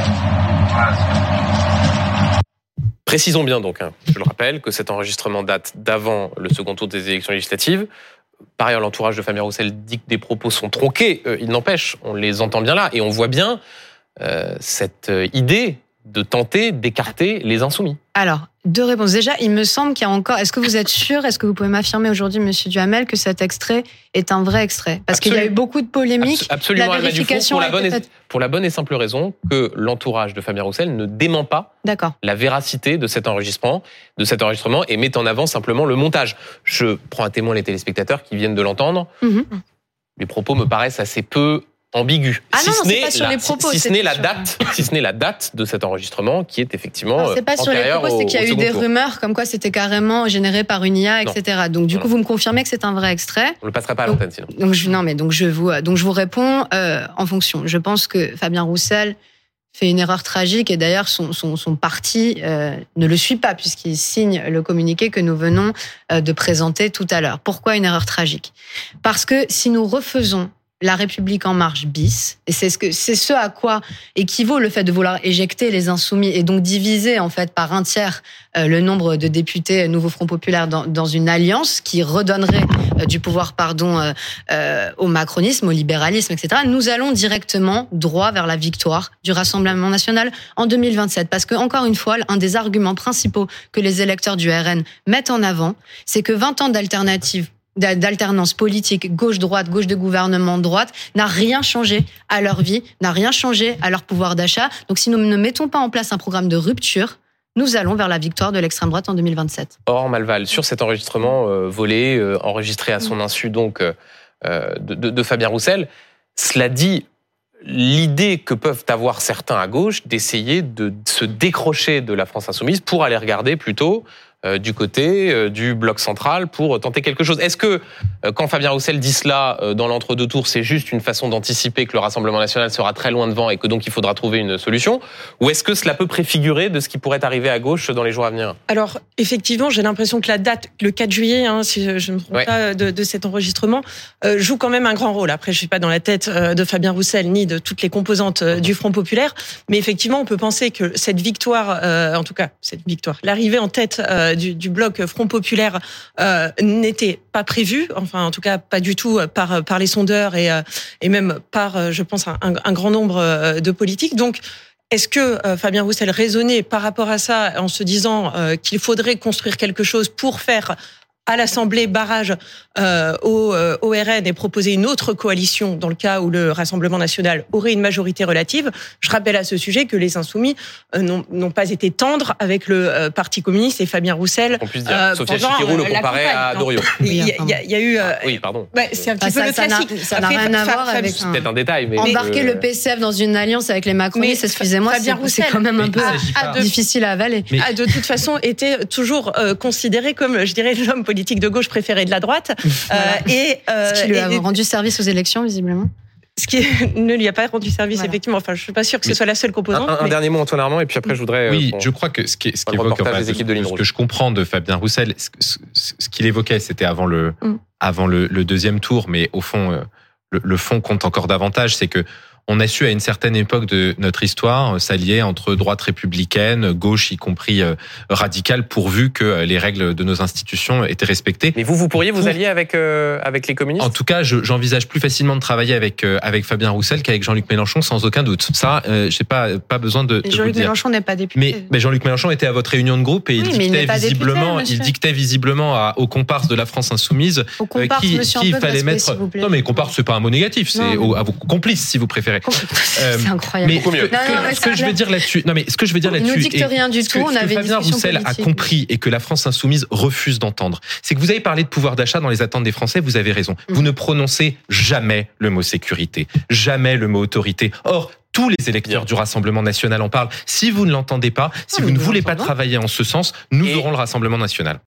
Voilà. Précisons bien donc, hein, je le rappelle, que cet enregistrement date d'avant le second tour des élections législatives. Par ailleurs, l'entourage de Fabien Roussel dit que des propos sont tronqués. Euh, il n'empêche, on les entend bien là et on voit bien euh, cette idée de tenter d'écarter les insoumis. Alors, deux réponses. Déjà, il me semble qu'il y a encore... Est-ce que vous êtes sûr, est-ce que vous pouvez m'affirmer aujourd'hui, monsieur Duhamel, que cet extrait est un vrai extrait? Parce Absolument. qu'il y a eu beaucoup de polémiques. Absolument, la vérification pour, la bonne et, pour la bonne et simple raison que l'entourage de Fabien Roussel ne dément pas D'accord. la véracité de cet enregistrement, de cet enregistrement et met en avant simplement le montage. Je prends à témoin les téléspectateurs qui viennent de l'entendre. Mm-hmm. Les propos me paraissent assez peu ambigu. Ah si non, ce c'est n'est pas sur la, les propos, si, si ce n'est la sur... date, si ce n'est la date de cet enregistrement qui est effectivement non, c'est pas sur les propos, c'est qu'il y a eu des tour. rumeurs comme quoi c'était carrément généré par une I A, et cetera. Donc du non. coup, vous me confirmez que c'est un vrai extrait. On le passerait pas à l'antenne sinon. Donc je, non, mais donc je vous, donc je vous réponds euh, en fonction. Je pense que Fabien Roussel fait une erreur tragique et d'ailleurs son, son, son parti euh, ne le suit pas puisqu'il signe le communiqué que nous venons euh, de présenter tout à l'heure. Pourquoi une erreur tragique ? Parce que si nous refaisons La République en marche bis, et c'est ce que c'est ce à quoi équivaut le fait de vouloir éjecter les Insoumis et donc diviser en fait par un tiers euh, le nombre de députés Nouveau Front Populaire dans, dans une alliance qui redonnerait euh, du pouvoir pardon euh, euh, au macronisme, au libéralisme, et cetera. Nous allons directement droit vers la victoire du Rassemblement national en deux mille vingt-sept, parce que encore une fois, un des arguments principaux que les électeurs du R N mettent en avant, c'est que vingt ans d'alternative d'alternance politique, gauche-droite, gauche de gouvernement, droite, n'a rien changé à leur vie, n'a rien changé à leur pouvoir d'achat. Donc si nous ne mettons pas en place un programme de rupture, nous allons vers la victoire de l'extrême droite en deux mille vingt-sept. Or, Malval, sur cet enregistrement euh, volé, euh, enregistré à son insu donc euh, de, de, de Fabien Roussel, cela dit, l'idée que peuvent avoir certains à gauche d'essayer de se décrocher de la France insoumise pour aller regarder plutôt Euh, du côté euh, du bloc central pour tenter quelque chose. Est-ce que euh, quand Fabien Roussel dit cela euh, dans l'entre-deux tours, c'est juste une façon d'anticiper que le Rassemblement national sera très loin devant et que donc il faudra trouver une solution, ou est-ce que cela peut préfigurer de ce qui pourrait arriver à gauche dans les jours à venir ? Alors effectivement, j'ai l'impression que la date, le quatre juillet, hein, si je ne me trompe ouais. pas de, de cet enregistrement, euh, joue quand même un grand rôle. Après, je suis pas dans la tête euh, de Fabien Roussel ni de toutes les composantes euh, du Front populaire, mais effectivement, on peut penser que cette victoire, euh, en tout cas cette victoire, l'arrivée en tête euh, Du, du bloc Front populaire euh, n'était pas prévu, enfin en tout cas pas du tout par par les sondeurs et euh, et même par, je pense, un, un grand nombre de politiques. Donc est-ce que euh, Fabien Roussel raisonnait par rapport à ça en se disant euh, qu'il faudrait construire quelque chose pour faire à l'Assemblée barrage euh, au, euh, au R N et proposer une autre coalition dans le cas où le Rassemblement national aurait une majorité relative? Je rappelle à ce sujet que les Insoumis euh, n'ont, n'ont pas été tendres avec le euh, Parti communiste et Fabien Roussel. On puisse dire. Euh, Sophia Chikirou le comparait à Doriot. Il y, y, y, y a eu. Euh, ah, oui, pardon. Bah, c'est un petit ah, peu ça, le classique. Ça n'a, ça n'a rien à voir avec. C'est peut-être un détail, mais embarquer le P C F dans une alliance avec les macronistes, excusez-moi, Fabien Roussel, c'est quand même un peu a, difficile à avaler. A de toute façon été toujours euh, considéré comme, je dirais, l'homme politique de gauche préféré de la droite. Voilà. Euh, et, euh, ce qui lui a et, rendu service aux élections, visiblement. Ce qui ne lui a pas rendu service, voilà. Effectivement. Enfin, je suis pas sûr que ce soit la seule composante. Un, un mais... dernier mot, Antoine Armand, et puis après, je voudrais. Oui, euh, je crois que ce qui, ce qui évoque, enfin, des équipes de ce, ce que je comprends de Fabien Roussel, ce, ce, ce qu'il évoquait, c'était avant le, mm. avant le, le deuxième tour, mais au fond, euh, le, le fond compte encore davantage, c'est que on a su à une certaine époque de notre histoire s'allier entre droite républicaine, gauche y compris euh, radicale, pourvu que les règles de nos institutions étaient respectées. Mais vous, vous pourriez vous allier avec euh, avec les communistes ? En tout cas, je, j'envisage plus facilement de travailler avec euh, avec Fabien Roussel qu'avec Jean-Luc Mélenchon, sans aucun doute. Ça, euh, j'ai pas pas besoin de. de Jean-Luc vous dire. Mélenchon n'est pas député. Mais, mais Jean-Luc Mélenchon était à votre réunion de groupe et oui, il dictait il visiblement, député, il dictait visiblement à, aux comparses de la France insoumise aux comparses, qui, monsieur, qui il fallait mettre. Non, mais comparses, c'est pas un mot négatif, c'est non, aux, à vos complices si vous préférez. C'est incroyable. Mais, mieux. Non, non, mais ce que je veux dire là-dessus, non mais ce que je veux dire il là-dessus, nous dicte rien du tout. Que, on avait que Fabien Roussel politique. a compris et que la France insoumise refuse d'entendre, c'est que vous avez parlé de pouvoir d'achat dans les attentes des Français. Vous avez raison. Mmh. Vous ne prononcez jamais le mot sécurité, jamais le mot autorité. Or tous les électeurs Bien. du Rassemblement national en parlent. Si vous ne l'entendez pas, si oh, vous ne voulez pas travailler en ce sens, nous et... aurons le Rassemblement national.